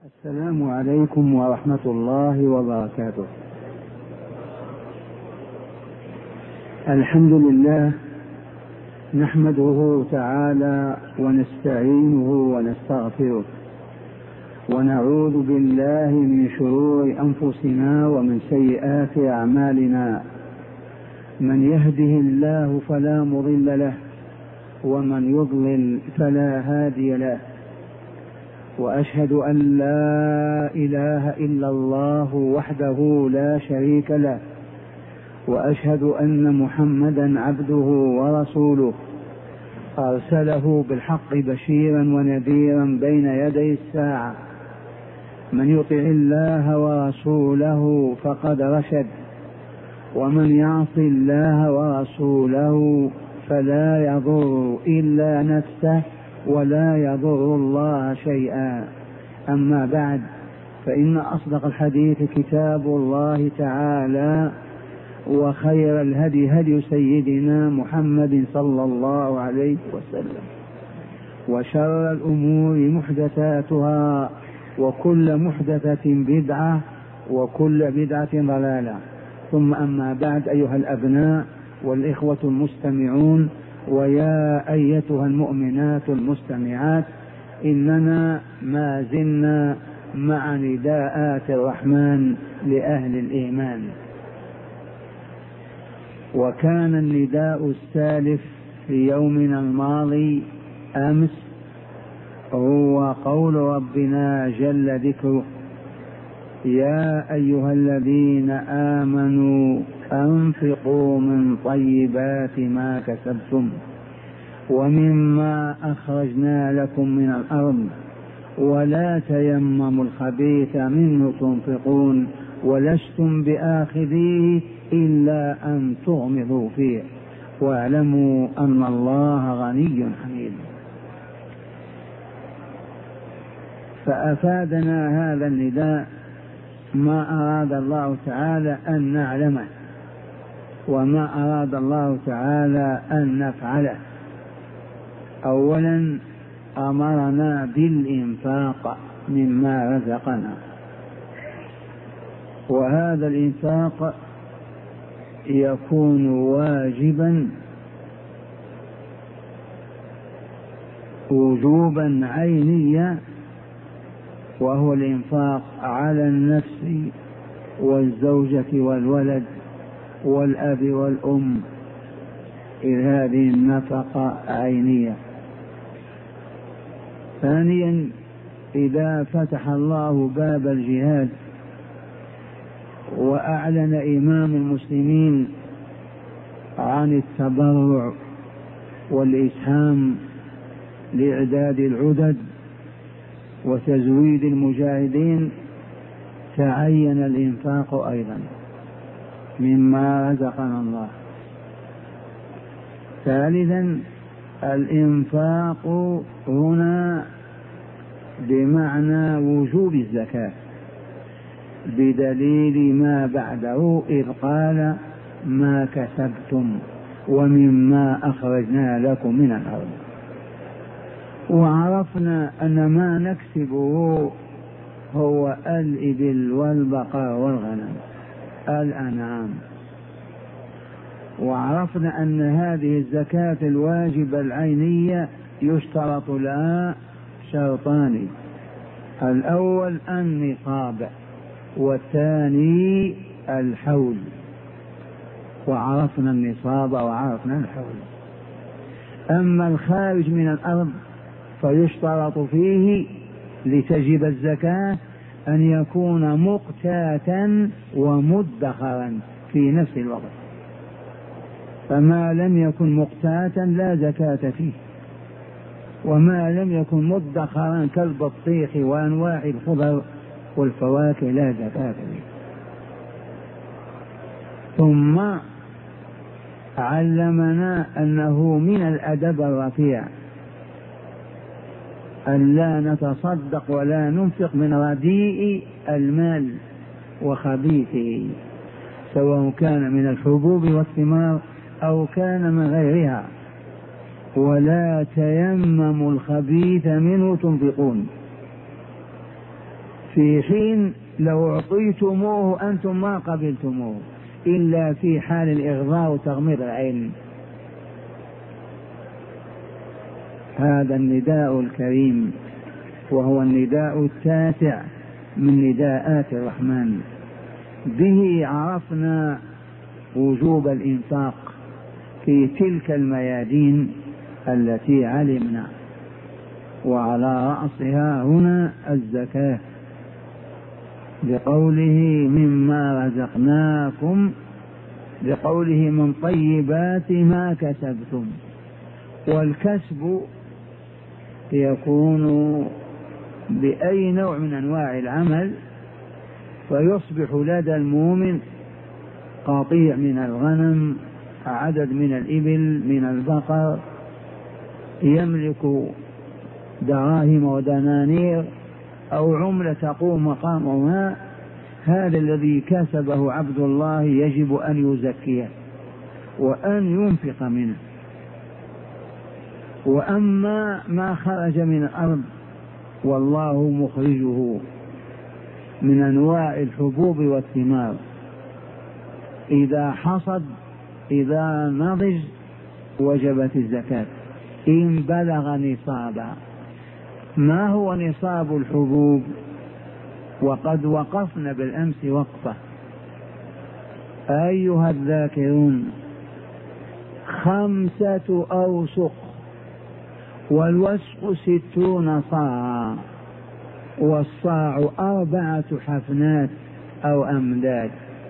السلام عليكم ورحمة الله وبركاته. الحمد لله نحمده تعالى ونستعينه ونستغفره ونعوذ بالله من شرور أنفسنا ومن سيئات أعمالنا. من يهده الله فلا مضل له ومن يضلل فلا هادي له، وأشهد أن لا إله إلا الله وحده لا شريك له، وأشهد أن محمدا عبده ورسوله أرسله بالحق بشيرا ونذيرا بين يدي الساعة. من يطع الله ورسوله فقد رشد، ومن يعص الله ورسوله فلا يضر إلا نفسه ولا يضر الله شيئا. أما بعد، فإن أصدق الحديث كتاب الله تعالى، وخير الهدي هدي سيدنا محمد صلى الله عليه وسلم، وشر الأمور محدثاتها، وكل محدثة بدعة، وكل بدعة ضلالة. ثم أما بعد، أيها الأبناء والإخوة المستمعون، ويا أيتها المؤمنات المستمعات، إننا ما زلنا مع نداءات الرحمن لأهل الإيمان. وكان النداء السالف في يومنا الماضي أمس هو قول ربنا جل ذكره: يا أيها الذين آمنوا أنفقوا من طيبات ما كسبتم ومما أخرجنا لكم من الأرض ولا تيمموا الخبيث منه تنفقون ولستم بآخذيه إلا أن تغمضوا فيه واعلموا أن الله غني حميد. فأفادنا هذا النداء ما أراد الله تعالى أن نعلمه، وما أراد الله تعالى أن نفعله. أولا أمرنا بالإنفاق مما رزقنا، وهذا الإنفاق يكون واجبا وجوبا عينيا، وهو الإنفاق على النفس والزوجة والولد والأب والأم، إذ هذه النفقة عينية. ثانيا، إذا فتح الله باب الجهاد وأعلن إمام المسلمين عن التبرع والإسهام لإعداد العدد وتزويد المجاهدين، تعين الإنفاق أيضا مما رزقنا الله. ثالثا، الإنفاق هنا بمعنى وجوب الزكاة بدليل ما بعده، إذ قال: ما كسبتم ومما أخرجنا لكم من الأرض. وعرفنا أن ما نكسبه هو الإبل والبقر والغنم، الأنعام. وعرفنا أن هذه الزكاة الواجبة العينية يشترط لها شرطان: الأول النصاب، والثاني الحول. وعرفنا النصاب وعرفنا الحول. أما الخارج من الأرض فيشترط فيه لتجب الزكاة أن يكون مقتاتا ومدخرا في نفس الوقت، فما لم يكن مقتاتا لا زكاة فيه، وما لم يكن مدخرا كالبطيخ وأنواع الخضر والفواكه لا زكاة فيه. ثم علمنا أنه من الأدب الرفيع أن لا نتصدق ولا ننفق من رديء المال وخبيثه، سواء كان من الحبوب والثمار أو كان من غيرها. ولا تيمموا الخبيث منه تنفقون، في حين لو أعطيتموه أنتم ما قبلتموه إلا في حال الإغضاء وتغميض العين. هذا النداء الكريم، وهو النداء التاسع من نداءات الرحمن، به عرفنا وجوب الإنفاق في تلك الميادين التي علمنا، وعلى رأسها هنا الزكاة، بقوله مما رزقناكم، بقوله من طيبات ما كسبتم. والكسب يكون بأي نوع من أنواع العمل، فيصبح لدى المؤمن قطيع من الغنم، عدد من الإبل، من البقر، يملك دراهم ودنانير أو عملة تقوم مقامها. هذا الذي كسبه عبد الله يجب أن يزكيه وأن ينفق منه. وأما ما خرج من الأرض والله مخرجه من أنواع الحبوب والثمار، إذا حصد، إذا نضج، وجبت الزكاة إن بلغ نصابا. ما هو نصاب الحبوب؟ وقد وقفنا بالأمس وقفة أيها الذاكرون، 5 أوسق، والوسق 60 صاعا، والصاع 4 حفنات أو أمداد.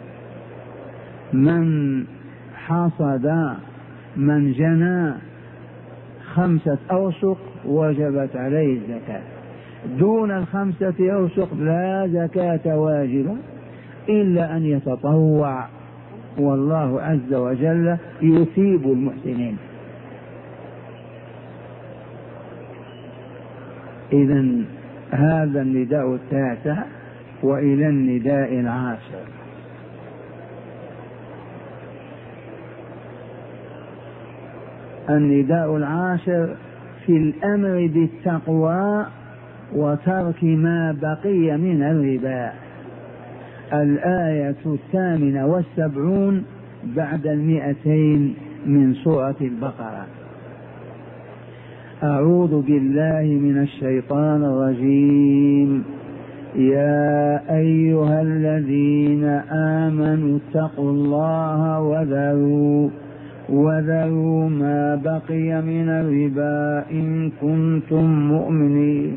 من حصد، من جنى 5 أوسق وجبت عليه الزكاة. دون 5 أوسق لا زكاة واجبة إلا أن يتطوع، والله عز وجل يثيب المحسنين. إذن هذا النداء التاسع. وإلى النداء العاشر. النداء العاشر في الأمر بالتقوى وترك ما بقي من الربا. الآية 78 بعد 200 من سورة البقرة. أعوذ بالله من الشيطان الرجيم. يا أيها الذين آمنوا اتقوا الله وذروا ما بقي من الربا إن كنتم مؤمنين.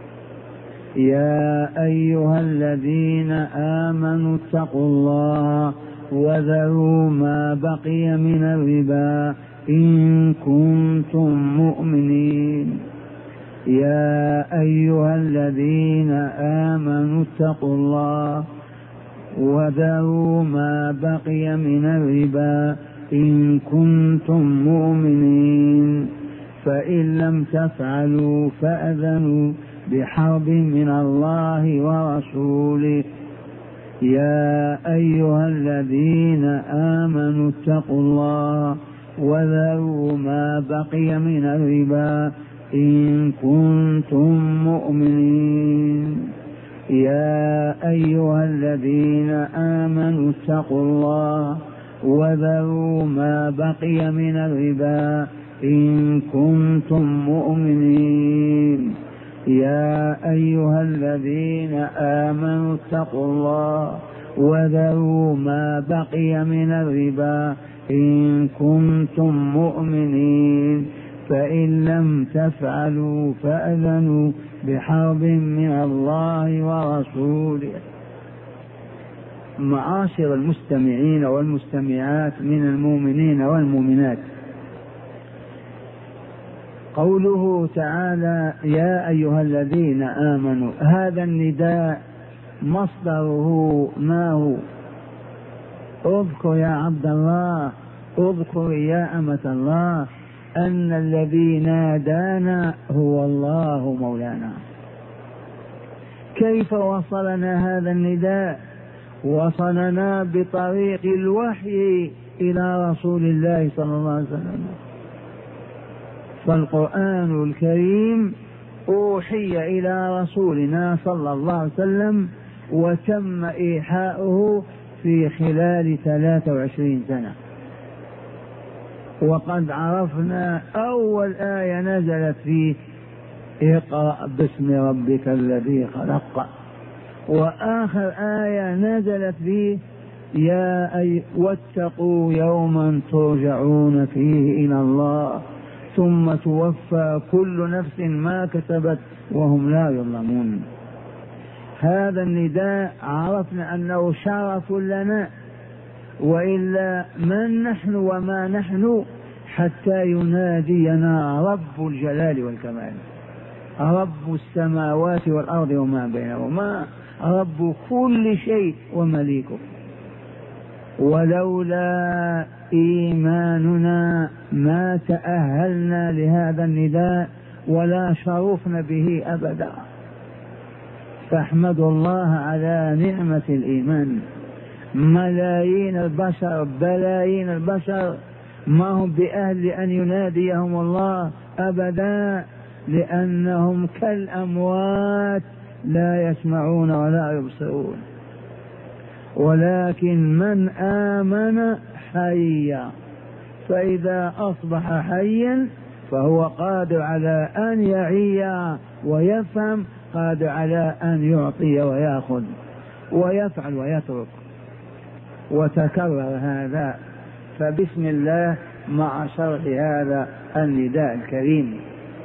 يا أيها الذين آمنوا اتقوا الله وذروا ما بقي من الربا إن كنتم مؤمنين. يا أيها الذين آمنوا اتقوا الله وذروا ما بقي من الربا إن كنتم مؤمنين، فإن لم تفعلوا فأذنوا بحرب من الله ورسوله. يا أيها الذين آمنوا اتقوا الله وذروا ما بقي من الربا إن كنتم مؤمنين. يا أيها الذين آمنوا اتقوا الله وذروا ما بقي من الربا إن كنتم مؤمنين. يا أيها الذين آمنوا اتقوا الله وذروا ما بقي من الربا إن كنتم مؤمنين، فإن لم تفعلوا فأذنوا بحرب من الله ورسوله. معاشر المستمعين والمستمعات من المؤمنين والمؤمنات، قوله تعالى يا أيها الذين آمنوا، هذا النداء مصدره ما هو؟ اذكر يا عبد الله، اذكر يا أمة الله أن الذي نادانا هو الله مولانا. كيف وصلنا هذا النداء؟ وصلنا بطريق الوحي إلى رسول الله صلى الله عليه وسلم. فالقرآن الكريم أوحي إلى رسولنا صلى الله عليه وسلم وتم إيحاؤه في خلال 23 سنة. وقد عرفنا أول آية نزلت فيه اقرأ باسم ربك الذي خلق، وآخر آية نزلت فيه واتقوا يوما ترجعون فيه إلى الله ثم توفى كل نفس ما كسبت وهم لا يظلمون. هذا النداء عرفنا أنه شرف لنا، وإلا من نحن وما نحن حتى ينادينا رب الجلال والكمال، رب السماوات والأرض وما بينهما، رب كل شيء ومليكه. ولولا إيماننا ما تأهلنا لهذا النداء ولا شرفنا به أبدا. فاحمدوا الله على نعمة الإيمان. ملايين البشر بلايين البشر ما هم بأهل أن يناديهم الله أبدا، لأنهم كالأموات لا يسمعون ولا يبصرون. ولكن من آمن حيا، فإذا أصبح حيا فهو قادر على أن يعي ويفهم، قادر على أن يعطي ويأخذ ويفعل ويترك. وتكرر هذا، فبسم الله مع شرح هذا النداء الكريم.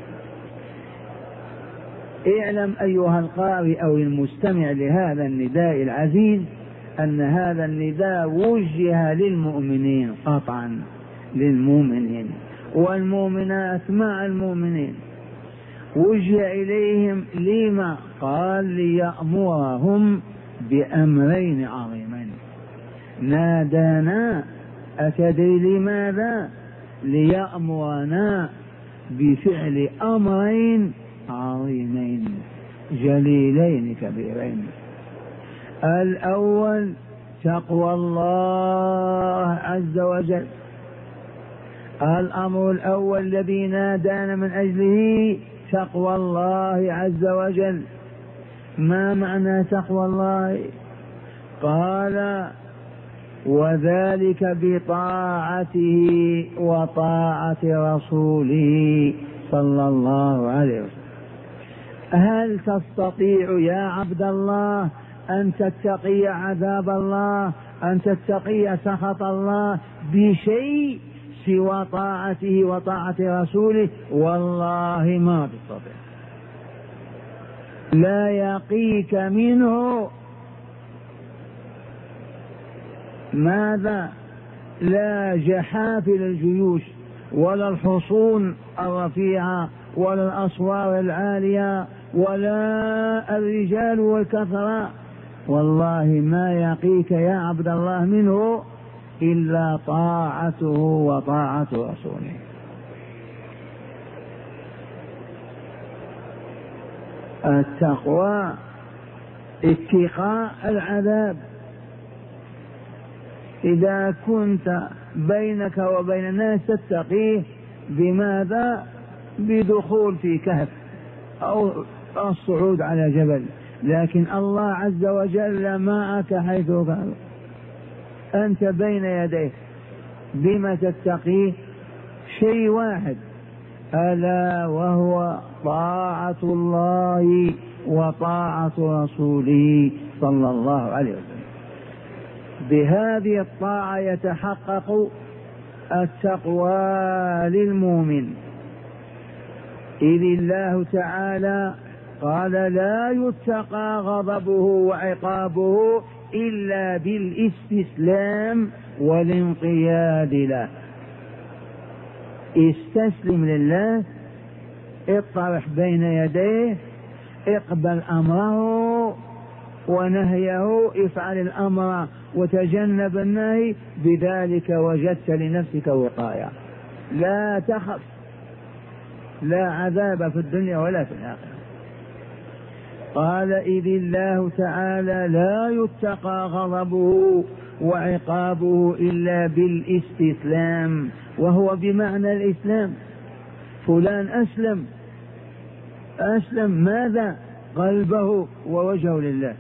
اعلم أيها القارئ أو المستمع لهذا النداء العزيز أن هذا النداء وجه للمؤمنين قطعا، للمؤمنين والمؤمنات مع المؤمنين، وجه إليهم. لما؟ قال ليأمرهم بأمرين عظيمين. نادانا، أتدري لماذا؟ ليأمرنا بفعل أمرين عظيمين جليلين كبيرين. الأول تقوى الله عز وجل. الأمر الأول الذي نادانا من أجله تقوى الله عز وجل. ما معنى تقوى الله؟ قال وذلك بطاعته وطاعة رسوله صلى الله عليه وسلم. هل تستطيع يا عبد الله أن تتقي عذاب الله، أن تتقي سخط الله بشيء سوى طاعته وطاعة رسوله؟ والله ما تستطيع. لا يقيك منه ماذا؟ لا جحافل الجيوش ولا الحصون الرفيعة ولا الأسوار العالية ولا الرجال والكثرة، والله ما يقيك يا عبد الله منه إلا طاعته وطاعة رسوله. التقوى اتقاء العذاب. إذا كنت بينك وبين الناس تتقيه بماذا؟ بدخول في كهف أو الصعود على جبل، لكن الله عز وجل معك حيث كان، أنت بين يديه. بما تتقيه؟ شيء واحد، ألا وهو طاعة الله وطاعة رسوله صلى الله عليه وسلم. بهذه الطاعة يتحقق التقوى للمؤمن. إذ الله تعالى قال لا يتقى غضبه وعقابه إلا بالاستسلام والانقياد له. استسلم لله، اطرح بين يديه، اقبل أمره ونهيه، افعل الأمر وتجنب النهي، بذلك وجدت لنفسك وقاية. لا تخف، لا عذاب في الدنيا ولا في الآخرة. قال إذ الله تعالى لا يتقى غضبه وعقابه إلا بالاستسلام، وهو بمعنى الإسلام. فلان أسلم، أسلم ماذا؟ قلبه ووجهه لله،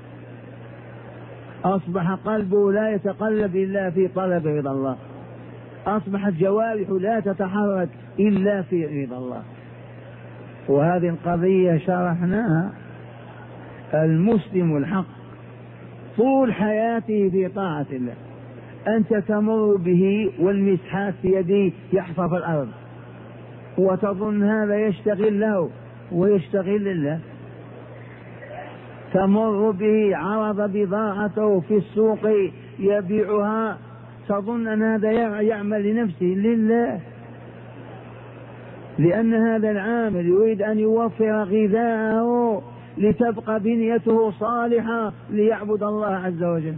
أصبح قلبه لا يتقلب إلا في طلب رضا الله، أصبحت جوارحه لا تتحرك إلا في رضا الله. وهذه القضية شرحناها. المسلم الحق طول حياته في طاعة الله، أنت تمر به والمسحات في يديه يحفر في الأرض وتظن هذا يشتغل له ويشتغل لله، تمر به عرض بضاعته في السوق يبيعها تظن أن هذا يعمل لنفسه لله، لأن هذا العامل يريد أن يوفر غذاءه لتبقى بنيته صالحة ليعبد الله عز وجل.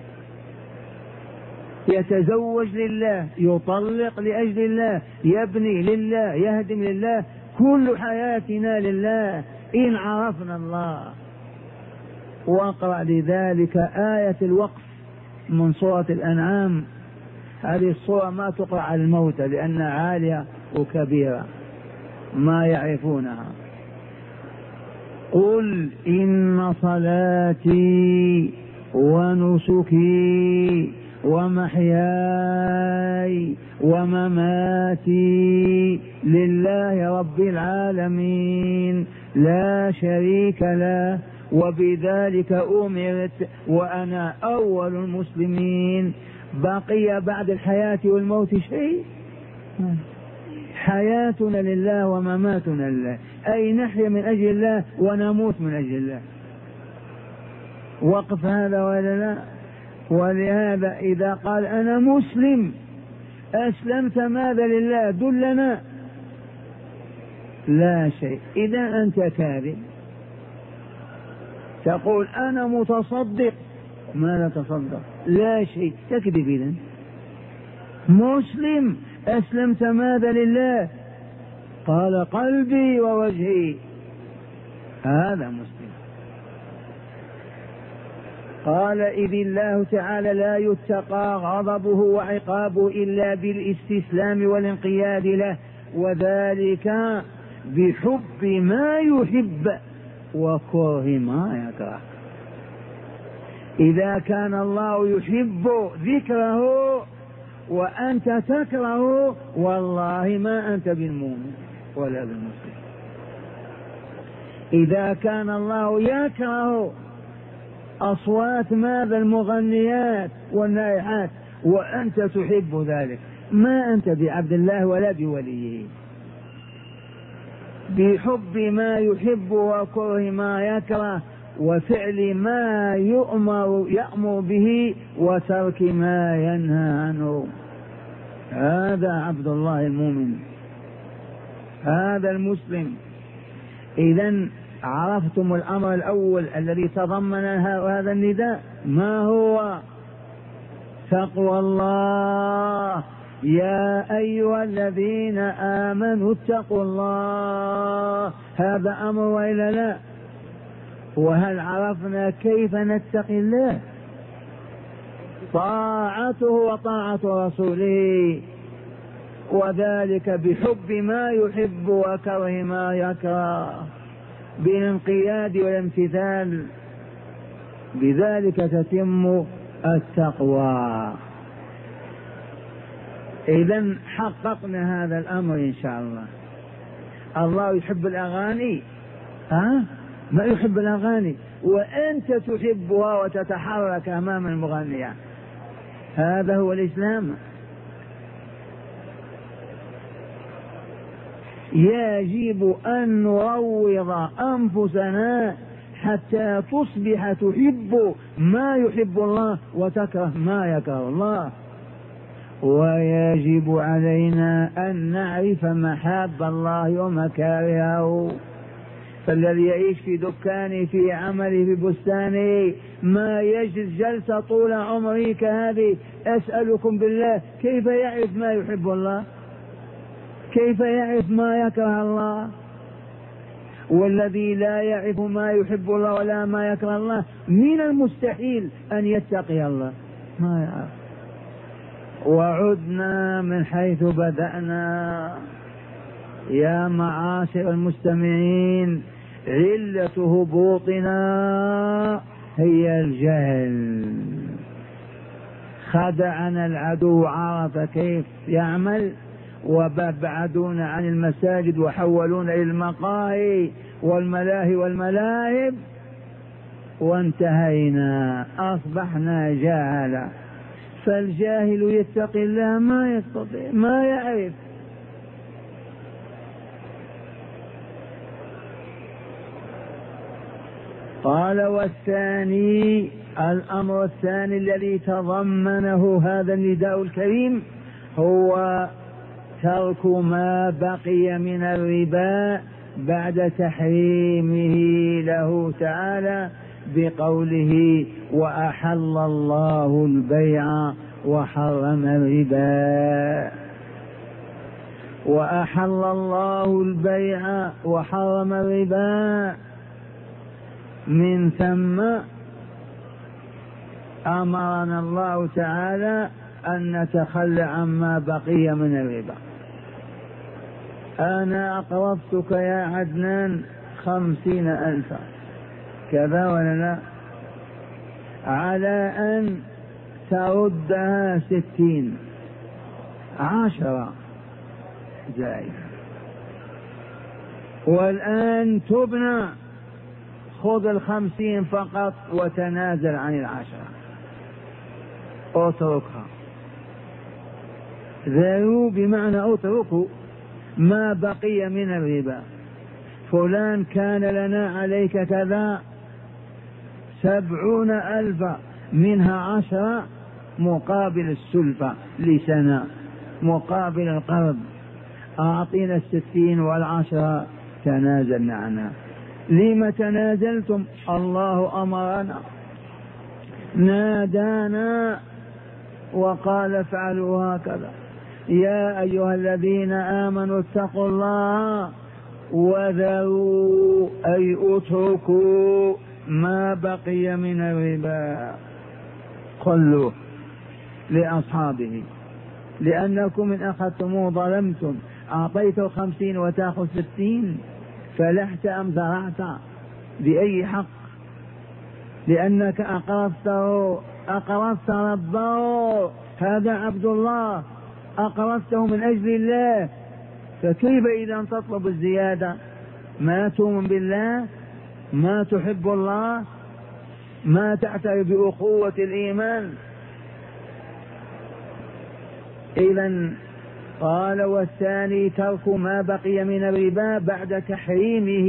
يتزوج لله، يطلق لأجل الله، يبني لله، يهدم لله، كل حياتنا لله إن عرفنا الله. واقرأ لذلك آية الوقف من سورة الأنعام. هذه الصورة ما تقرأ على الموتى لأنها عالية وكبيرة ما يعرفونها. قل إن صلاتي ونسكي ومحياي ومماتي لله رب العالمين لا شريك له وبذلك أمرت وأنا أول المسلمين. بقي بعد الحياة والموت شيء؟ حياتنا لله ومماتنا لله، أي نحيا من أجل الله ونموت من أجل الله. وقف هذا ولا لا؟ ولهذا إذا قال أنا مسلم أسلمت ماذا لله؟ دلنا. لا شيء. إذا أنت كاذب. تقول أنا متصدق، ماذا تصدق؟ لا شيء، تكذب. إذن مسلم أسلمت ماذا لله؟ قال قلبي ووجهي، هذا مسلم. قال إذ الله تعالى لا يتقى غضبه وعقابه إلا بالاستسلام والانقياد له، وذلك بحب ما يحب وكره ما يكره. إذا كان الله يحب ذكره وأنت تكره والله ما أنت بالمؤمن ولا بالمسلم. إذا كان الله يكره أصوات ماذا المغنيات والنائحات وأنت تحب ذلك ما أنت بعبد الله ولا بوليه. بحب ما يحب وكره ما يكره وفعل ما يأمر به وترك ما ينهى عنه. هذا عبد الله المؤمن، هذا المسلم. إذن عرفتم الأمر الأول الذي تضمن هذا النداء ما هو؟ تقوى الله. يا أيها الذين آمنوا اتقوا الله، هذا أمر وإلا لا؟ وهل عرفنا كيف نتقي الله؟ طاعته وطاعة رسوله، وذلك بحب ما يحب وكره ما يكره، بالانقياد والامتثال، بذلك تتم التقوى. إذن حققنا هذا الأمر إن شاء الله. الله يحب الأغاني؟ ما يحب الأغاني وأنت تحبها وتتحرك أمام المغنية. هذا هو الإسلام. يجب أن نروض أنفسنا حتى تصبح تحب ما يحب الله وتكره ما يكره الله. ويجب علينا أن نعرف محاب الله ومكارهه. فالذي يعيش في دكانه في عمله في بستانه ما يجلس جلسة طول عمره كهذه، أسألكم بالله كيف يعرف ما يحب الله؟ كيف يعرف ما يكره الله؟ والذي لا يعرف ما يحب الله ولا ما يكره الله من المستحيل أن يتقي الله، ما يعرف. وعدنا من حيث بدأنا. يا معاشر المستمعين، علة هبوطنا هي الجهل. خدعنا العدو، عرف كيف يعمل، وبعدونا عن المساجد وحولونا إلى المقاهي والملاهي والملاعب، وانتهينا، أصبحنا جاهلا. فالجاهل يتقي الله ما يستطيع، ما يعرف. قال والثاني، الأمر الثاني الذي تضمنه هذا النداء الكريم هو ترك ما بقي من الربا بعد تحريمه له تعالى بقوله وأحل الله البيع وحرم الربا. وأحل الله البيع وحرم الربا، من ثم أمرنا الله تعالى أن نتخلى عما بقي من الربا. أنا أقرضتك يا عدنان 50,000، كذا ولا لا؟ على أن تردها 60، 10 زائد، والآن تبنى، خذ 50 فقط وتنازل عن 10، اتركها. ذروا بمعنى اتركوا ما بقي من الربا. فلان كان لنا عليك كذا 70,000، منها 10 مقابل السلفة لسنة، مقابل القرض، أعطينا 60 والعشرة تنازلنا عنها. لما تنازلتم؟ الله أمرنا، نادانا وقال افعلوا هكذا. يا أيها الذين آمنوا اتقوا الله وذروا، أي اتركوا ما بقي من الربا، خلوه لأصحابه، لأنكم إن أخذتموه ظلمتم. أعطيته 50 وتأخذ 60، فلحت أم زرعت؟ بأي حق؟ لأنك أقرضت ربه، هذا عبد الله، أقرضته من أجل الله، فكيف إذا تطلب الزيادة؟ ما تؤمن بالله، ما تحب الله، ما تعترف بأخوة الإيمان. إذن قال والثاني ترك ما بقي من الربا بعد تحريمه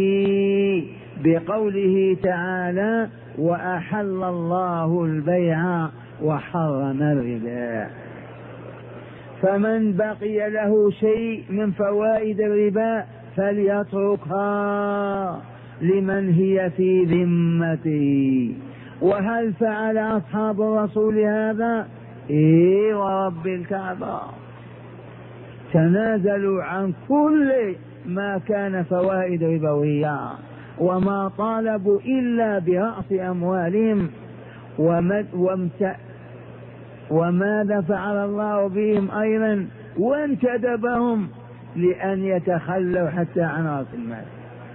بقوله تعالى وأحل الله البيع وحرم الربا. فمن بقي له شيء من فوائد الربا فليتركها لمن هي في ذمته. وهل فعل أصحاب الرسول هذا؟ إيه ورب الكعبة، تنازلوا عن كل ما كان فوائد ربوية، وما طالبوا إلا برأس أموالهم. وماذا فعل الله بهم أيضا؟ وانتدبهم لأن يتخلوا حتى عن رأس المال،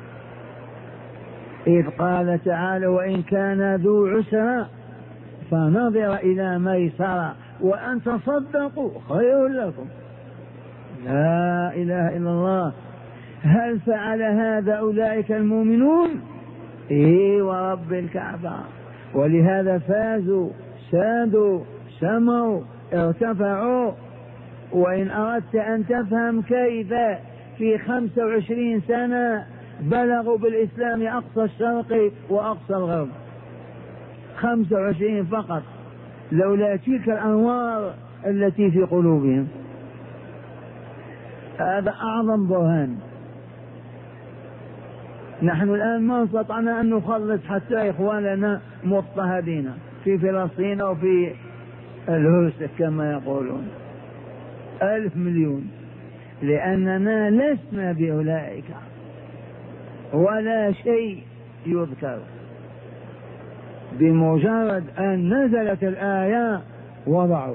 إذ قال تعالى وإن كان ذو عسرة فنظر إلى ميسرة وأن تصدقوا خير لكم. لا إله إلا الله. هل فعل هذا أولئك المؤمنون؟ إيه ورب الكعبة. ولهذا فازوا، سادوا، سموا، ارتفعوا. وإن أردت أن تفهم كيف في 25 سنة بلغوا بالإسلام أقصى الشرق وأقصى الغرب، 25 فقط، لولا تلك الأنوار التي في قلوبهم. هذا أعظم برهان. نحن الآن ما استطعنا أن نخلص حتى إخواننا مضطهدين في فلسطين وفي الهرس كما يقولون 1,000 مليون، لأننا لسنا بأولئك ولا شيء يذكر. بمجرد أن نزلت الآية وضعوا.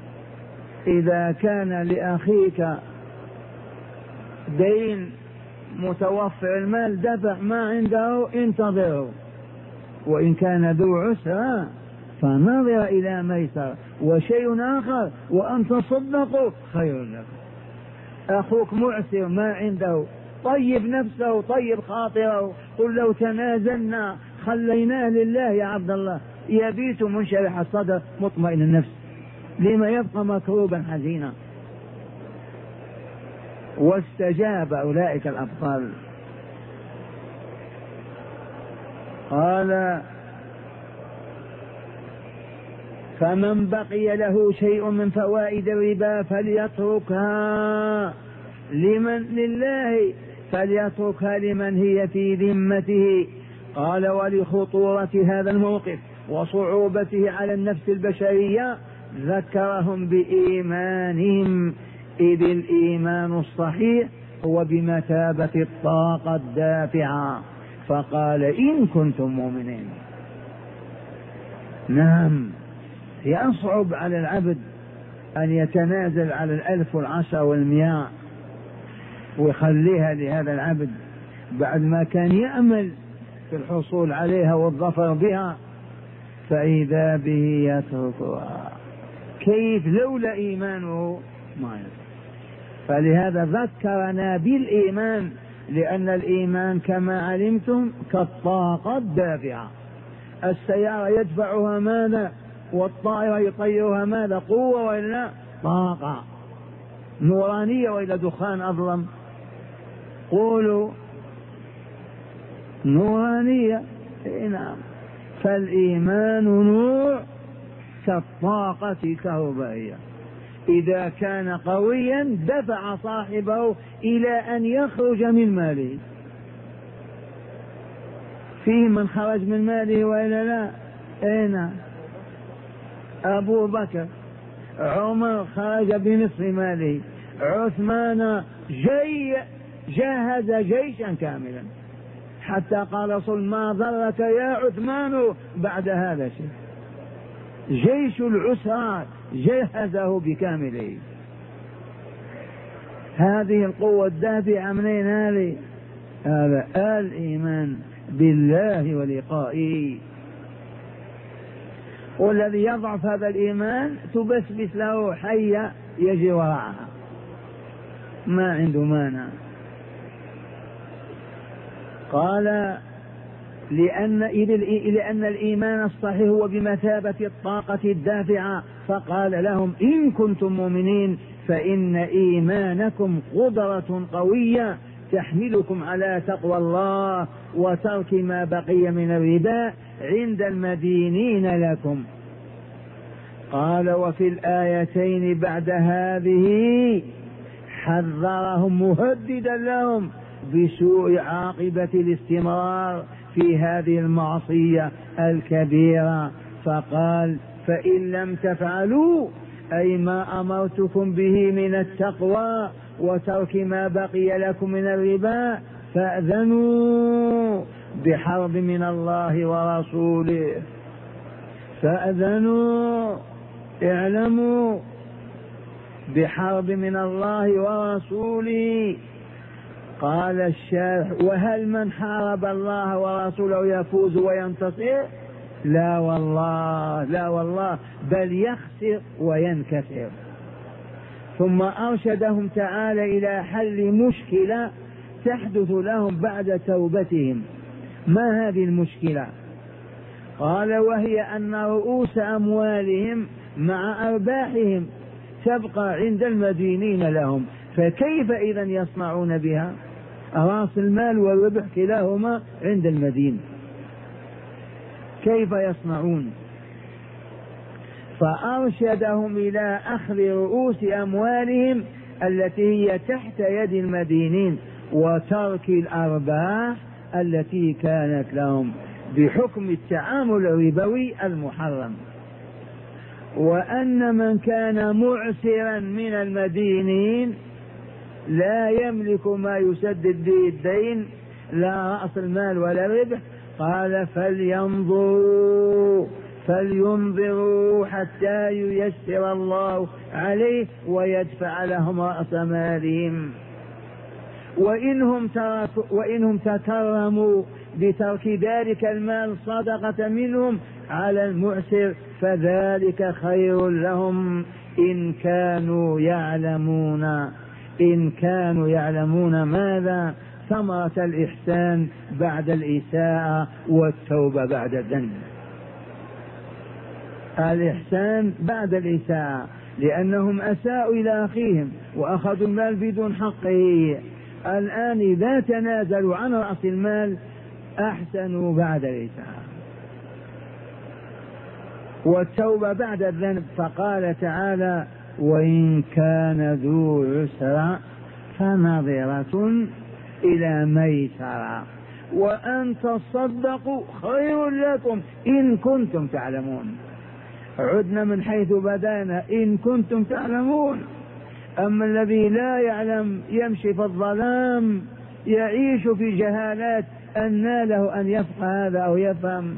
إذا كان لأخيك دين متوفر المال دفع، ما عنده انتظره، وإن كان ذو عسرة فنظر إلى ميسر. وشيء آخر وأن تصدقوا خير لكم. أخوك معسر ما عنده، طيب نفسه، طيب خاطره، قل لو تنازلنا خليناه لله يا عبد الله يبيت منشرح الصدر مطمئن النفس، لما يبقى مكروبا حزينا. واستجاب أولئك الأبطال. قال فمن بقي له شيء من فوائد الربا فليتركها لله، فليتركها لمن هي في ذمته. قال ولخطورة هذا الموقف وصعوبته على النفس البشرية ذكرهم بإيمانهم، إذ الإيمان الصحيح هو بمثابة الطاقة الدافعة، فقال إن كنتم مؤمنين. نعم، يصعب على العبد أن يتنازل على 1000 و10 و100 ويخليها لهذا العبد بعد ما كان يأمل في الحصول عليها والظفر بها، فإذا به يتركها. كيف لولا إيمانه ما يترك. فلهذا ذكرنا بالإيمان، لأن الإيمان كما علمتم كالطاقة الدافعة. السيارة يدفعها ماذا؟ والطائرة يطيرها ماذا؟ قوة ولا طاقة؟ نورانية وإلى دخان أظلم؟ قولوا نورانية. نعم، فالإيمان نور كالطاقة الكهربائية، إذا كان قويا دفع صاحبه إلى أن يخرج من ماله. فيه من خرج من ماله وإلا لا؟ أين؟ أبو بكر، عمر خرج بنصف ماله، عثمان جهز جيشا كاملا، حتى قال رسول ما ضرك يا عثمان بعد هذا شيء. جيش العسرى جهزه بكامله. هذه القوة الدافعة منين هذه؟ هذا الإيمان بالله ولقائه. والذي يضعف هذا الإيمان تبسبس له حية يجي وراءها، ما عنده مانع. قال لأن الإيمان الصحيح هو بمثابة الطاقة الدافعة، فقال لهم إن كنتم مؤمنين فإن إيمانكم قدرة قوية تحملكم على تقوى الله وترك ما بقي من الربا عند المدينين لكم. قال وفي الآيتين بعد هذه حذرهم مهددا لهم بسوء عاقبة الاستمرار في هذه المعصية الكبيرة، فقال فإن لم تفعلوا أي ما أمرتكم به من التقوى وترك ما بقي لكم من الربا فأذنوا بحرب من الله ورسوله. فأذنوا، اعلموا بحرب من الله ورسوله. قال الشارح وهل من حارب الله ورسوله يفوز وينتصر؟ لا والله، لا والله، بل يخسر وينكسر. ثم أرشدهم تعالى إلى حل مشكلة تحدث لهم بعد توبتهم. ما هذه المشكلة؟ قال وهي أن رؤوس أموالهم مع أرباحهم تبقى عند المدينين لهم، فكيف إذا يصنعون بها؟ رأس المال والربح كلاهما عند المدين، كيف يصنعون؟ فأرشدهم إلى أخذ رؤوس أموالهم التي هي تحت يد المدينين وترك الأرباح التي كانت لهم بحكم التعامل الربوي المحرم. وأن من كان معسرا من المدينين لا يملك ما يسدد به الدين، لا رأس المال ولا الربح، قال فلينظروا حتى ييسر الله عليه ويدفع لهم رأس مالهم. وإنهم تكرموا بترك ذلك المال صدقة منهم على المعسر فذلك خير لهم إن كانوا يعلمون ماذا ثمرة الإحسان بعد الإساءة والتوبة بعد الذنب. الإحسان بعد الإساءة لأنهم أساءوا إلى أخيهم وأخذوا المال بدون حقه، الآن إذا تنازلوا عن رأس المال أحسنوا بعد الإساءة والتوبة بعد الذنب. فقال تعالى وإن كان ذو عسرة فنظرة إلى ميسرة وأن تصدقوا خير لكم إن كنتم تعلمون. عدنا من حيث بدانا إن كنتم تعلمون. أما الذي لا يعلم يمشي في الظلام يعيش في جهالات أن له أن يفقه هذا أو يفهم.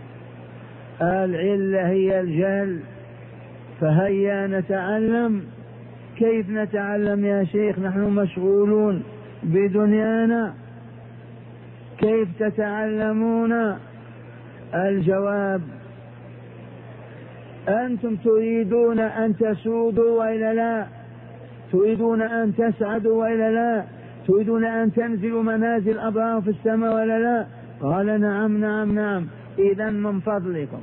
العلة هي الجهل. فهيا نتعلم. كيف نتعلم يا شيخ؟ نحن مشغولون بدنيانا. كيف تتعلمون؟ الجواب أنتم تريدون أن تسودوا وإلا لا؟ تريدون أن تسعدوا وإلا لا؟ تريدون أن تنزلوا منازل أبرار في السماء ولا لا؟ قال نعم نعم نعم. إذا من فضلكم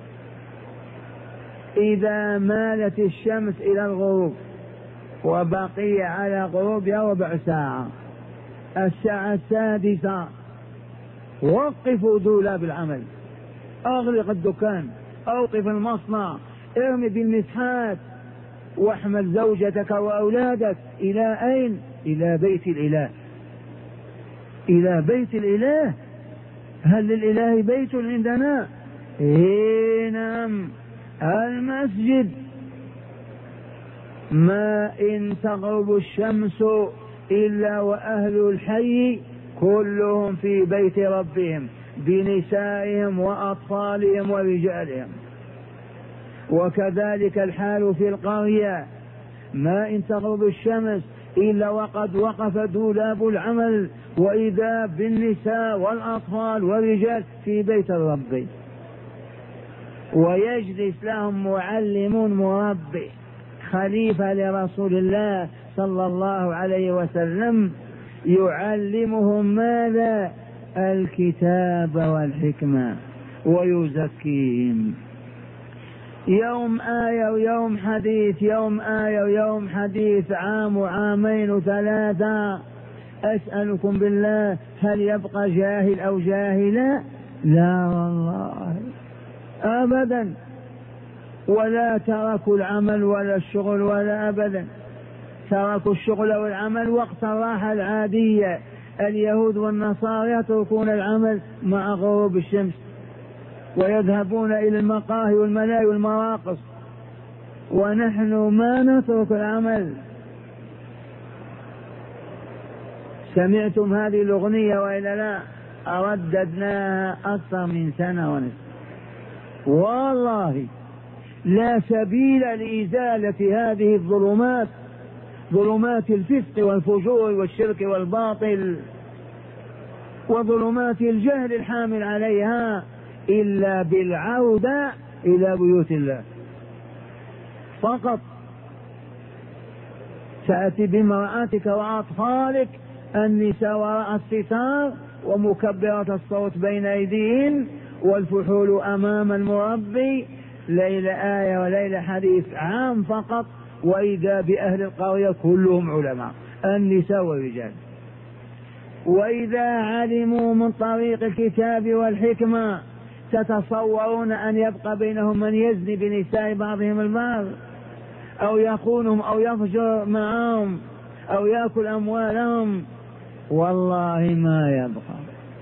إذا مالت الشمس إلى الغروب وبقي على غروبها ربع ساعة، الساعة 6 وقفوا دولاب العمل، أغلق الدكان، أوقف المصنع، ارمي بالمسحات واحمل زوجتك وأولادك. إلى أين؟ إلى بيت الإله. إلى بيت الإله. هل للإله بيت عندنا؟ نعم، المسجد. ما إن تغرب الشمس إلا وأهل الحي كلهم في بيت ربهم بنسائهم وأطفالهم ورجالهم. وكذلك الحال في القرية. ما إن تغرب الشمس إلا وقد وقف دولاب العمل وإذا بالنساء والأطفال والرجال في بيت الرب، ويجلس لهم معلم مربي خليفة لرسول الله صلى الله عليه وسلم يعلمهم ماذا؟ الكتاب والحكمة ويزكيهم. يوم آية ويوم حديث، يوم آية ويوم حديث، عام وعامين وثلاثة. أسألكم بالله هل يبقى جاهل أو جاهلا؟ لا والله أبدا. ولا تركوا العمل ولا الشغل ولا أبدا. تركوا الشغل والعمل وقت الراحة العادية. اليهود والنصارى يتركون العمل مع غروب الشمس ويذهبون إلى المقاهي والملاهي والمراقص، ونحن ما نترك العمل. سمعتم هذه الأغنية وإلا لا؟ أرددناها أكثر من سنة ونصف. والله لا سبيل لإزالة هذه الظلمات، ظلمات الفسق والفجور والشرك والباطل وظلمات الجهل الحامل عليها، إلا بالعودة إلى بيوت الله فقط. تأتي بامرأتك وأطفالك النساء وراء الستار ومكبرات الصوت بين أيديهن والفحول أمام المربي، ليلة آية وليلة حديث عام فقط، وإذا بأهل القرية كلهم علماء النساء والرجال. وإذا علموا من طريق الكتاب والحكمة تتصورون أن يبقى بينهم من يزني بنساء بعضهم البعض أو يخونهم أو يفجر معهم أو يأكل أموالهم؟ والله ما يبقى.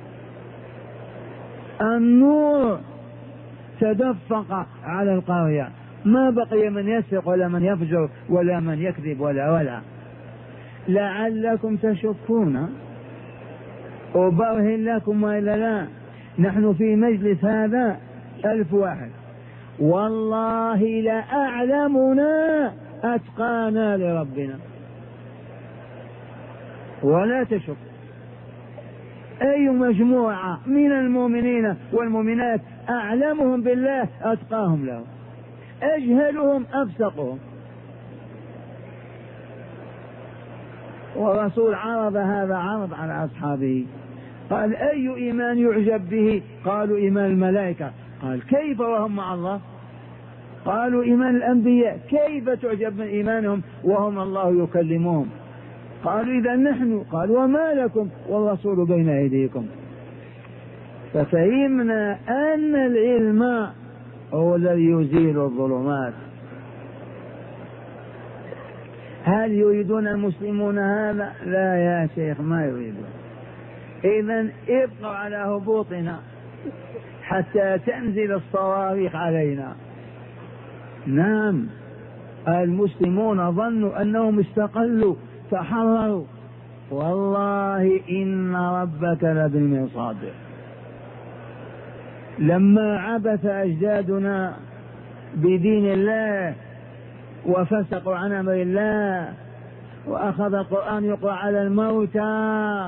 النور تدفق على القرية، ما بقي من يسرق ولا من يفجر ولا من يكذب ولا. لعلكم تشكون. أبرهن لكم وإلا لا؟ نحن في مجلس هذا 1000 واحد، والله لأعلمنا أتقانا لربنا، ولا تشك. أي مجموعة من المؤمنين والمؤمنات أعلمهم بالله أتقاهم له، أجهلهم أفسقهم. والرسول عرض هذا عرض على أصحابه، قال أي إيمان يعجب به؟ قالوا إيمان الملائكة. قال كيف وهم مع الله؟ قالوا إيمان الأنبياء. كيف تعجب من إيمانهم وهم الله يكلمهم؟ قالوا إذا نحن. قال وما لكم والرسول بين أيديكم. ففهمنا أن العلم هو الذي يزيل الظلمات. هل يريدون المسلمون هذا؟ لا يا شيخ، ما يريدون. إذن ابقوا على هبوطنا حتى تنزل الصواريخ علينا. نعم، المسلمون ظنوا أنهم استقلوا تحرروا، والله إن ربك لبالمرصاد. لما عبث أجدادنا بدين الله وفسقوا عن أمر الله، وأخذ القرآن يقرأ على الموتى،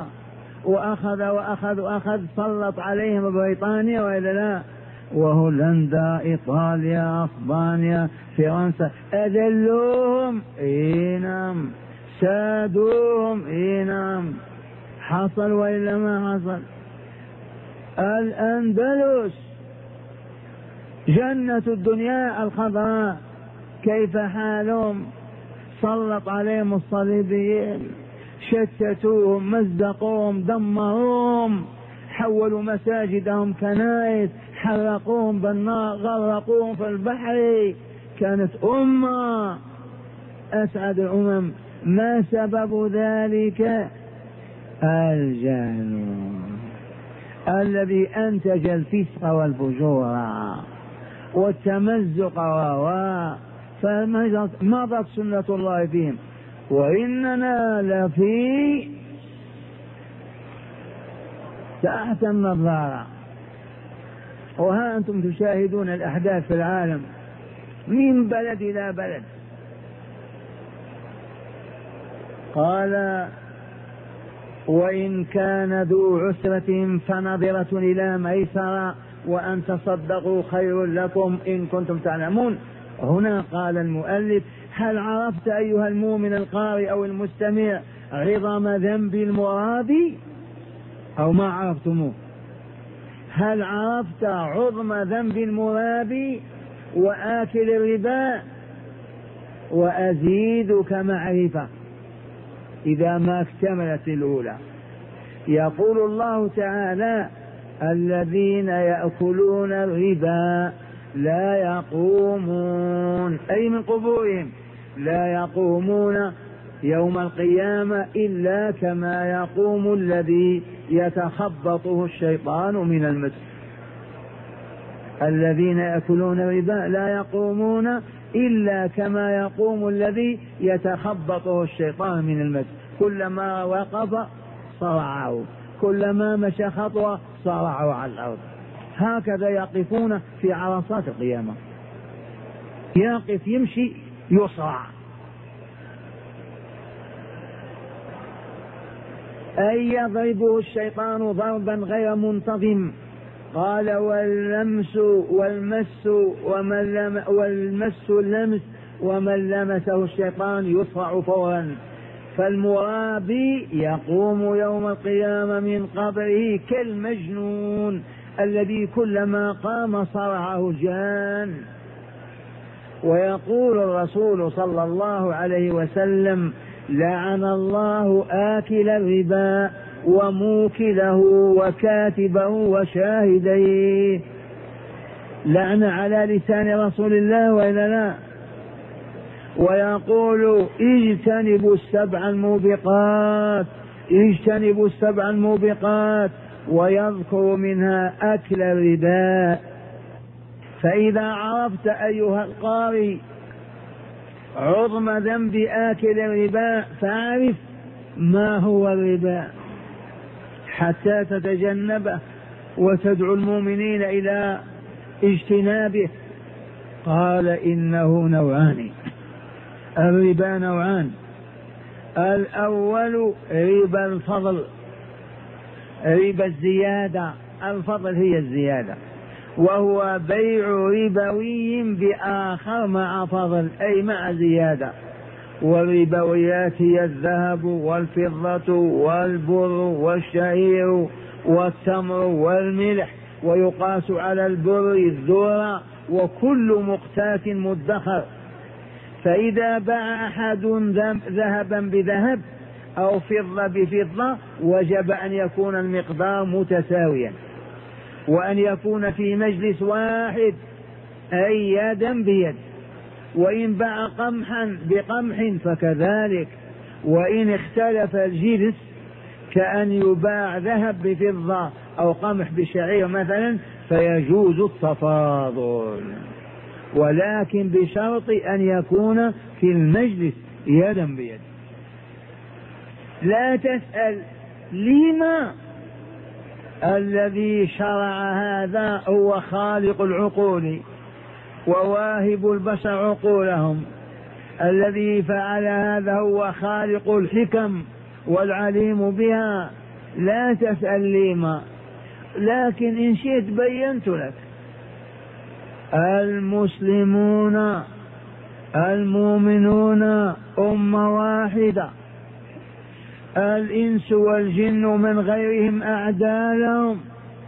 وأخذ سلط عليهم بريطانيا وإلا لا، وهولندا، إيطاليا، أسبانيا، فرنسا، أذلوهم. نعم، سادوهم. نعم، حصل وإلا ما حصل. الأندلس جنة الدنيا الخضراء، كيف حالهم؟ سلط عليهم الصليبيين، شتتوهم، مزقوهم، دمروهم، حولوا مساجدهم كنائس، حرقوهم بالنار، غرقوهم في البحر. كانت أمة أسعد الأمم. ما سبب ذلك؟ الجهل الذي أنتج الفسق والفجور والتمزق فمضت سنة الله فيهم، وإننا لفي تحت النظارة. وها أنتم تشاهدون الأحداث في العالم من بلد إلى بلد. قال وإن كان ذو عسرة فنظرة إلى ميسرة وأن تصدقوا خير لكم إن كنتم تعلمون. هنا قال المؤلف هل عرفت أيها المؤمن القارئ أو المستمع عظم ذنب المرابي أو ما عرفتموه؟ هل عرفت عظم ذنب المرابي وآكل الربا؟ وأزيدك معرفة إذا ما اكتملت الأولى. يقول الله تعالى الذين يأكلون الربا لا يقومون، أي من قبورهم، لا يقومون يوم القيامة إلا كما يقوم الذي يتخبطه الشيطان من المس. الذين يأكلون الربا لا يقومون إلا كما يقوم الذي يتخبطه الشيطان من المس. كلما وقف صرعه، كلما مشى خطوة صرعه على الأرض. هكذا يقفون في عرصات القيامة، يقف يمشي يصرع. أي يضربه الشيطان ضربا غير منتظم. قال واللمس اللمس ومن لمسه الشيطان يصرع فورا. فالمرابي يقوم يوم القيامة من قبره كالمجنون الذي كلما قام صرعه الجان. ويقول الرسول صلى الله عليه وسلم لعن الله آكل الربا وموكله وكاتبه وشاهديه. لعن على لسان رسول الله وإلا لا. ويقول اجتنبوا السبع الموبقات ويذكر منها أكل الربا. فإذا عرفت أيها القارئ عظم ذنب آكل الربا فاعرف ما هو الربا حتى تتجنبه وتدعو المؤمنين إلى اجتنابه. قال إنه نوعان، الربا نوعان، الأول ربا الفضل، ربا الزيادة، الفضل هي الزيادة، وهو بيع ربوي بآخر مع فضل أي مع زيادة. والربويات هي الذهب والفضة والبر والشعير والتمر والملح، ويقاس على البر الذرة وكل مقتات مدخر. فإذا باع أحد ذهبا بذهب أو فضة بفضة وجب أن يكون المقدار متساويا، وأن يكون في مجلس واحد أي يدا بيد. وإن باع قمحا بقمح فكذلك. وإن اختلف الجنس كأن يباع ذهب بفضة أو قمح بشعير مثلا فيجوز التفاضل، ولكن بشرط أن يكون في المجلس يدا بيد. لا تسأل لما، الذي شرع هذا هو خالق العقول وواهب البشر عقولهم، الذي فعل هذا هو خالق الحكم والعليم بها. لا تسأل لما، لكن إن شئت بينت لك. المسلمون المؤمنون أمة واحدة، الإنس والجن من غيرهم أعداء لهم،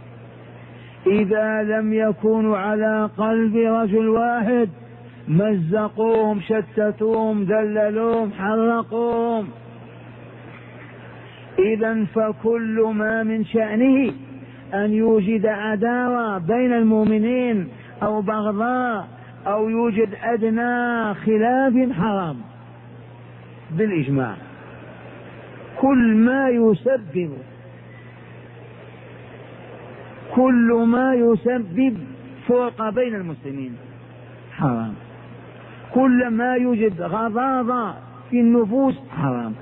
إذا لم يكونوا على قلب رجل واحد مزقوهم شتتوهم دللوهم حرقوهم. إذن فكل ما من شأنه أن يوجد عداوة بين المؤمنين أو بغضاء أو يوجد أدنى خلاف حرام بالإجماع. كل ما يسبب فرقة بين المسلمين حرام، كل ما يوجد غضاضة في النفوس حرام.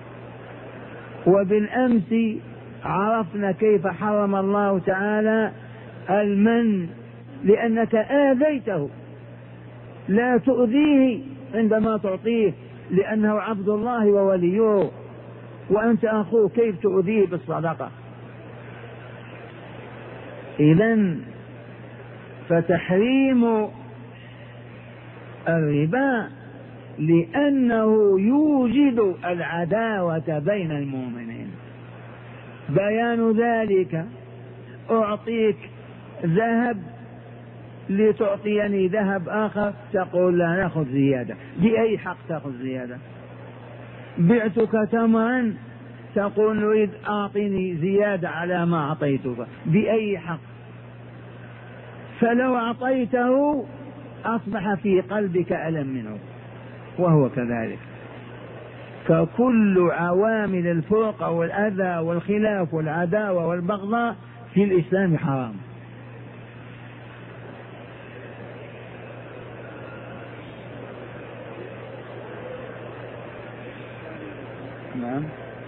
وبالأمس عرفنا كيف حرم الله تعالى المن، لأنك آذيته، لا تؤذيه عندما تعطيه لأنه عبد الله ووليه وأنت أخوه، كيف تؤذيه بالصدقة؟ إذن فتحريم الربا لأنه يوجد العداوة بين المؤمنين. بيان ذلك أعطيك ذهب لتعطيني ذهب آخر، تقول لا نأخذ زيادة، بأي حق تأخذ زيادة؟ بعتك تمرا تقول نريد أعطيني زيادة على ما أعطيتك، بأي حق؟ فلو أعطيته أصبح في قلبك ألم منه، وهو كذلك. فكل عوامل الفرقة والأذى والخلاف والعداوة والبغضاء في الإسلام حرام. نعم.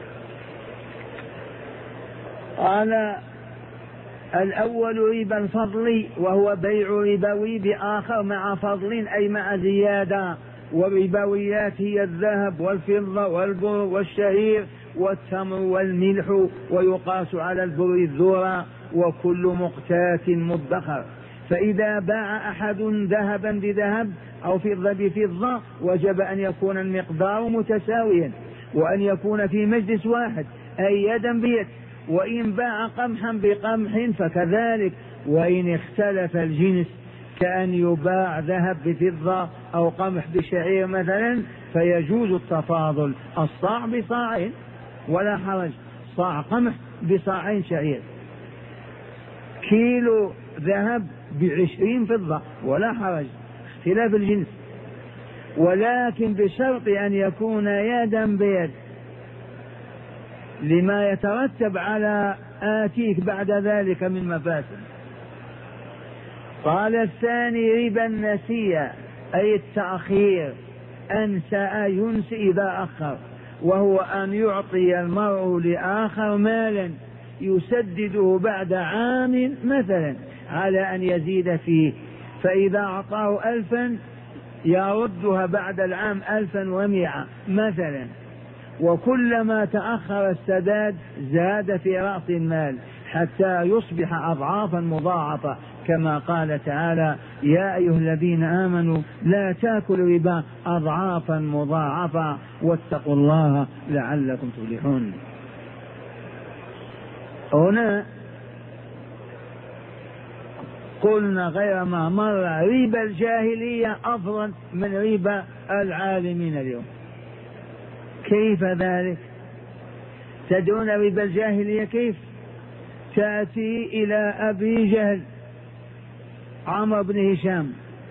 قال الأول ربا الفضل، وهو بيع ربوي بآخر مع فضل أي مع زيادة. والربويات هي الذهب والفضة والبر والشعير والتمر والملح، ويقاس على البر الذرة وكل مقتات مدخر. فإذا باع أحد ذهبا بذهب أو فضة بفضة وجب أن يكون المقدار متساويا، وأن يكون في مجلس واحد أي يدا بيد. وإن باع قمحا بقمح فكذلك. وإن اختلف الجنس كأن يباع ذهب بفضة أو قمح بشعير مثلا فيجوز التفاضل، الصاع بصاعين ولا حرج، صاع قمح بصاعين شعير، كيلو ذهب ب20 فضة ولا حرج، اختلاف الجنس. ولكن بشرط أن يكون يدا بيد لما يترتب على آتيك بعد ذلك من مفاسد. قال الثاني ربا النسيئة أي التأخير، أنسى ينسي إذا أخر، وهو أن يعطي المرء لآخر مالا يسدده بعد عام مثلا على أن يزيد فيه، فإذا أعطاه 1000 يردها بعد العام 1100 مثلا، وكلما تأخر السداد زاد في رأس المال حتى يصبح أضعافا مضاعفة، كما قال تعالى: يا أيها الذين آمنوا لا تأكلوا الربا أضعافا مضاعفة واتقوا الله لعلكم تفلحون. هنا قلنا غير ما مر ربا الجاهلية أفضل من ربا العالمين اليوم. كيف ذلك؟ تدعون ربا الجاهلية كيف؟ تأتي إلى أبي جهل عمرو بن هشام: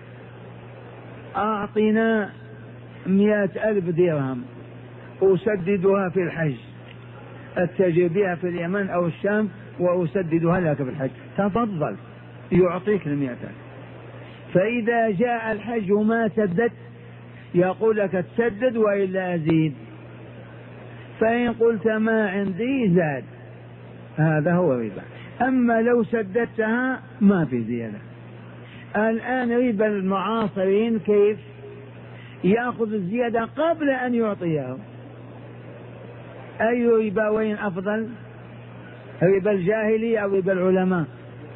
أعطنا 100,000 درهم أسددها في الحج، أتجر بها في اليمن أو الشام وأسددها لك في الحج، تفضل. يعطيك 100,000. فإذا جاء الحج وما سددت يقول لك تسدد وإلا أزيد، فإن قلت ما عندي زاد، هذا هو ربا. أما لو سددتها ما في زيادة. الآن ربا المعاصرين كيف؟ يأخذ الزيادة قبل أن يعطيه. أي ربا وين أفضل؟ ربا الجاهلية أو ربا العلماء؟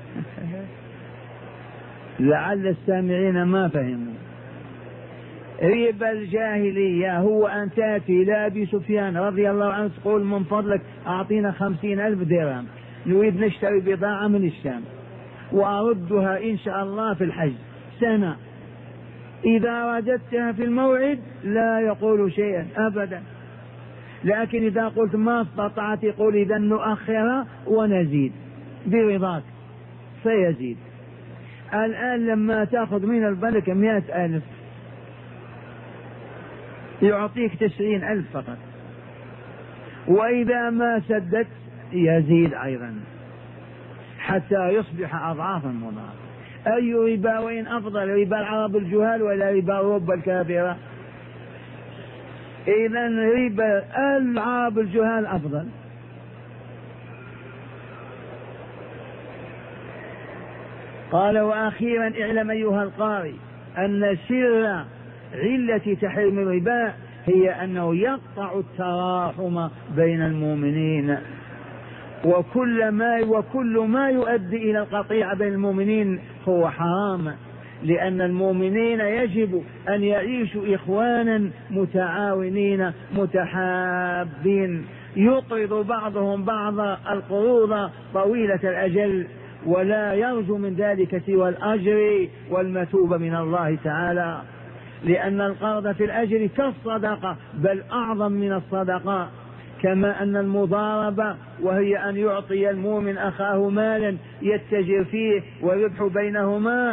لعل السامعين ما فهموا. ربا الجاهلية هو أن تأتي إلى أبي سفيان رضي الله عنه تقول: من فضلك أعطينا 50,000 درهم، نريد نشتري بضاعة من الشام وأردها إن شاء الله في الحج سنة، إذا رددتها في الموعد لا يقول شيئا أبدا، لكن إذا قلت ما استطعت يقول إذا نؤخرها ونزيد برضاك فيزيد. الآن لما تأخذ من البنك 100,000 يعطيك 90,000 فقط، وإذا ما سددت يزيد أيضا حتى يصبح أضعافا مضاعفة. أي ربا وين أفضل؟ ربا العرب الجهال ولا ربا أوروبا الكافرة؟ إذا ربا العرب الجهال أفضل. قال: وأخيرا اعلم أيها القارئ أن سر علة تحريم الربا هي أنه يقطع التراحم بين المؤمنين، وكل ما يؤدي إلى القطيعة بين المؤمنين هو حرام، لأن المؤمنين يجب أن يعيشوا إخوانا متعاونين متحابين، يقرض بعضهم بعضا القروض طويلة الأجل، ولا يرجو من ذلك سوى الأجر والمثوبة من الله تعالى، لأن القرض في الأجر كالصدقة بل أعظم من الصدقة. كما أن المضاربة وهي أن يعطي المؤمن أخاه مالا يتجر فيه ويربح بينهما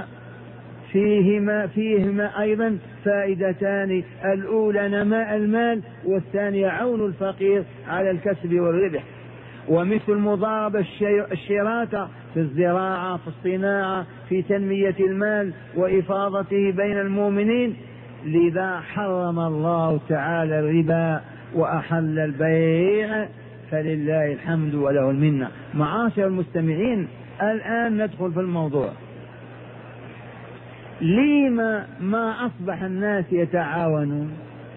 فيهما أيضا فائدتان: الأولى نماء المال، والثانية عون الفقير على الكسب والربح. ومثل المضاربة الشراكة في الزراعة، في الصناعة، في تنمية المال وإفاضته بين المؤمنين. لذا حرم الله تعالى الربا وأحل البيع، فلله الحمد وله المنة. معاشر المستمعين، الآن ندخل في الموضوع. لما ما أصبح الناس يتعاونون؟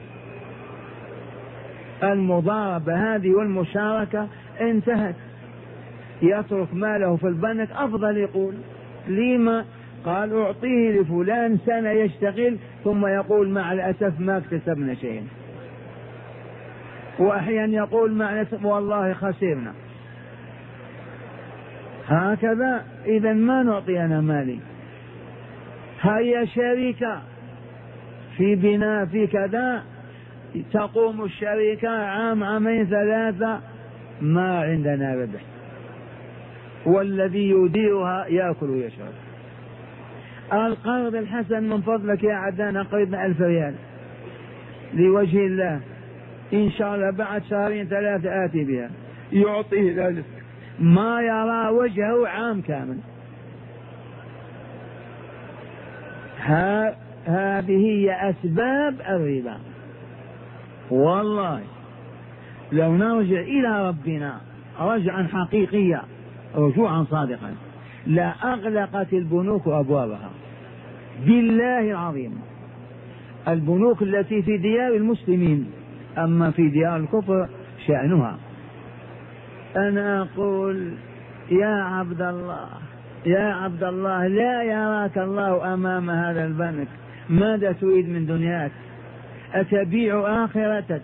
المضاربة هذه والمشاركة انتهت، يترك ماله في البنك أفضل. يقول: لما؟ قال: أعطيه لفلان سنة يشتغل ثم يقول: مع الأسف ما اكتسبنا شيئا. وأحيانا يقول: مع الأسف والله خسرنا. هكذا. إذا ما نعطي أنا مالي. هيا شركة في بناء في كذا، تقوم الشركة عام عامين ثلاثة ما عندنا ربح، والذي يديرها يأكل ويشرب. القرض الحسن: من فضلك يا عدنان أقرضنا 1000 ريال لوجه الله، إن شاء الله بعد شهرين ثلاثة آتي بها. يعطيه ذلك ما يرى وجهه عام كامل. هذه هي أسباب الربا. والله لو نرجع إلى ربنا رجعا حقيقيا رجوعا صادقا لا أغلقت البنوك أبوابها. بالله العظيم، البنوك التي في ديار المسلمين أما في ديار الكفر شأنها. أنا أقول يا عبد الله، يا عبد الله، لا يراك الله أمام هذا البنك، ماذا تريد من دنياك؟ أتبيع آخرتك؟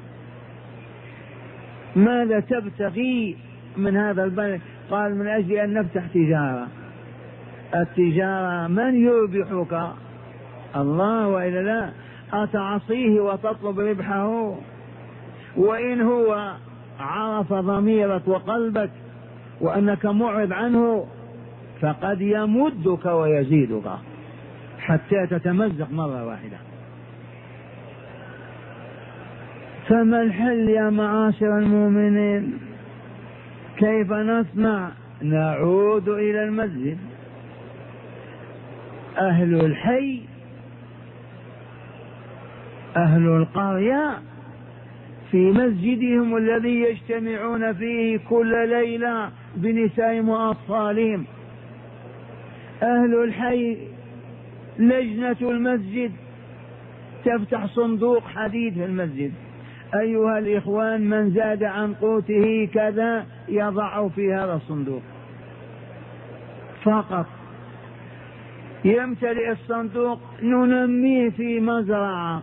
ماذا تبتغي من هذا البنك؟ قال من أجل أن نفتح تجارة. التجارة من يربحك؟ الله وإلا لا؟ أتعصيه وتطلب ربحه؟ وإن هو عرف ضميرك وقلبك وأنك معرض عنه فقد يمدك ويزيدك حتى تتمزق مرة واحدة. فما الحل يا معاشر المؤمنين؟ كيف نصنع؟ نعود إلى المسجد. أهل الحي، أهل القرية في مسجدهم الذي يجتمعون فيه كل ليلة بنسائهم وأطفالهم. أهل الحي لجنة المسجد تفتح صندوق حديد في المسجد. أيها الإخوان، من زاد عن قوته كذا يضع في هذا الصندوق فقط. يمتلئ الصندوق ننميه في مزرعة،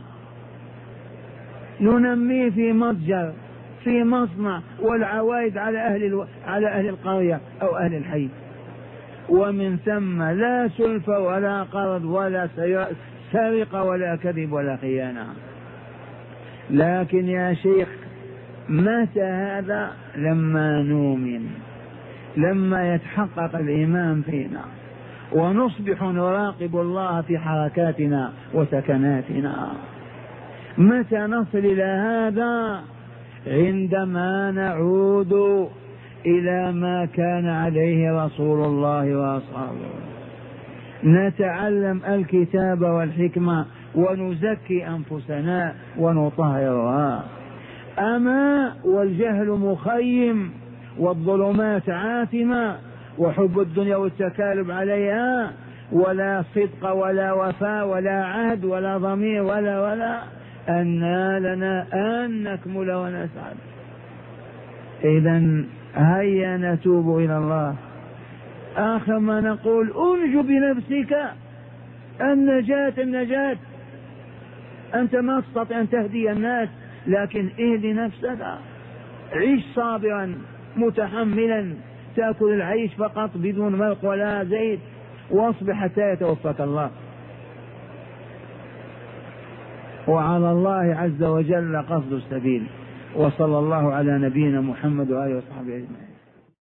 ننميه في متجر، في مصنع، والعوائد على أهل القرية أو أهل الحي. ومن ثم لا سلف ولا قرض ولا سرقة ولا كذب ولا خيانة. لكن يا شيخ متى هذا؟ لما نؤمن، لما يتحقق الإيمان فينا ونصبح نراقب الله في حركاتنا وسكناتنا. متى نصل إلى هذا؟ عندما نعود إلى ما كان عليه رسول الله وأصحابه، نتعلم الكتاب والحكمة ونزكي أنفسنا ونطهرها. أما والجهل مخيم والظلمات عاتمة وحب الدنيا والتكالب عليها، ولا صدق ولا وفاء ولا عهد ولا ضمير ولا أنى لنا أن نكمل ونسعد. إذن هيا نتوب إلى الله. آخر ما نقول أنجو بنفسك. النجاة أنت ما تستطيع أن تهدي الناس، لكن اهدي نفسك. عيش صابرا متحملا، تأكل العيش فقط بدون مرق ولا زيت، واصبح حتى يتوفاك الله. وعلى الله عز وجل قصد السبيل. وصلى الله على نبينا محمد وآله وصحبه أجمعين.